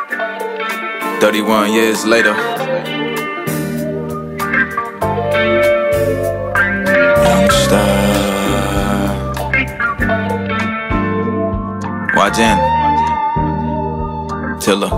31 years later. Youngster. Wajen. Tiller.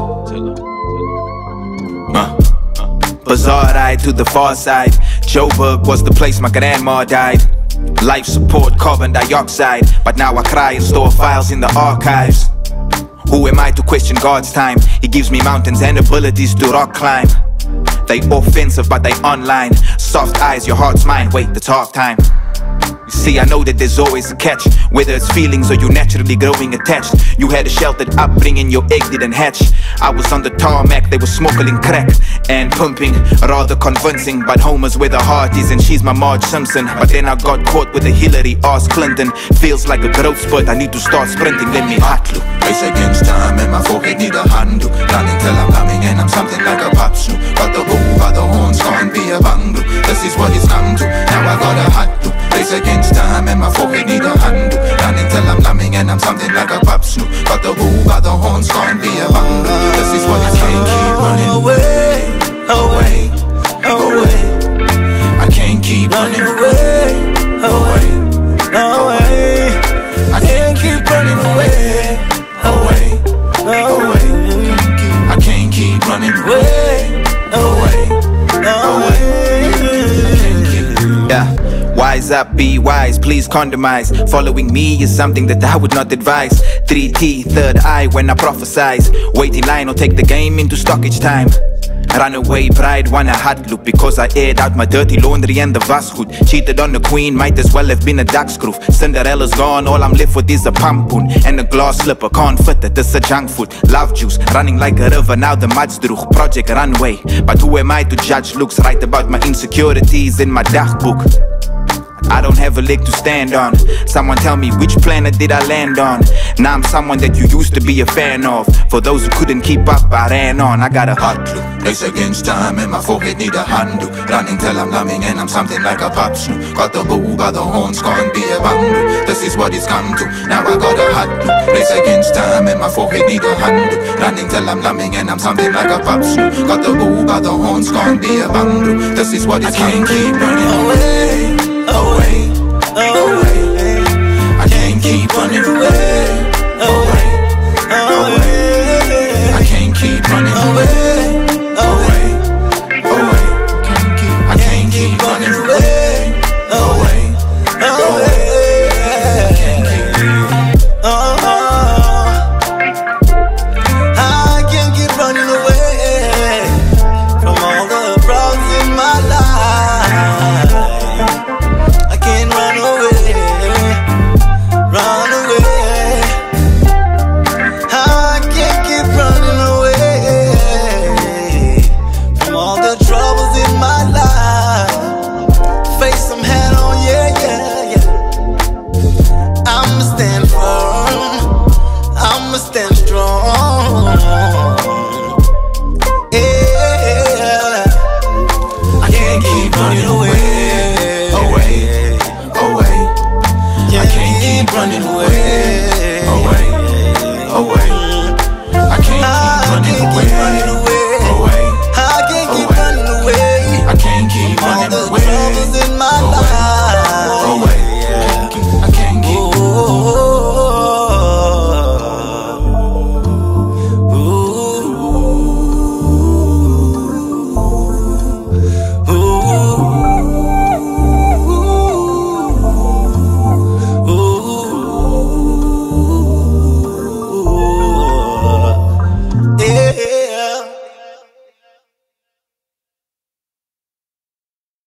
Bizarre ride to the far side. Joburg was the place my grandma died. Life support, carbon dioxide. But now I cry and store files in the archives. Who am I to question God's time? He gives me mountains and abilities to rock climb. They offensive but they online. Soft eyes, your heart's mine. Wait, it's half time. You see, I know that there's always a catch. Whether it's feelings or you naturally growing attached. You had a sheltered upbringing, your egg didn't hatch. I was on the tarmac, they were smoking crack and pumping, rather convincing. But home is where the heart is and she's my Marge Simpson. But then I got caught with a Hillary, asked Clinton. Feels like a growth spurt, I need to start sprinting, let me hotlu. Race against time and my forehead need a handle. Running till I'm coming and I'm something like a pop shoe. Got the bull by the horns, can't be a bundle. This is what it's come to, now I got a hotlu. Race against time and my forehead need a handle. Running till I'm coming and I'm something like a pop shoe. Got the bull by the horns, can't be a bundle. This is what it's can't keep running away, away, away. I can't keep running away, away, away. I can't keep running away, away, away. I can't keep running away, away, away. Yeah. Wise up, be wise, please condomize. Following me is something that I would not advise. 3T, third eye when I prophesize. Wait in line or take the game into stockage time. Runaway pride, want a hot look because I aired out my dirty laundry and the vashood. Cheated on the queen, might as well have been a duck screw. Cinderella's gone, all I'm left with is a pampoon and a glass slipper, can't fit it, it's a junk food. Love juice, running like a river, now the mud's droog. Project Runway, but who am I to judge looks? Write about my insecurities in my dagboek. I don't have a leg to stand on. Someone tell me which planet did I land on. Now I'm someone that you used to be a fan of. For those who couldn't keep up, I ran on. I got a hot look. Race against time and my forehead need a handle. Running till I'm numbing and I'm something like a pop shoe. Got the bull by the horns, can't be a bundle. This is what it's come to, now I got a hot look. Race against time and my forehead need a handle. Running till I'm numbing and I'm something like a pop shoe. Got the bull by the horns, can't be a bundle. This is what it's come to. I can't keep running away, away, away. I can't keep running away, away.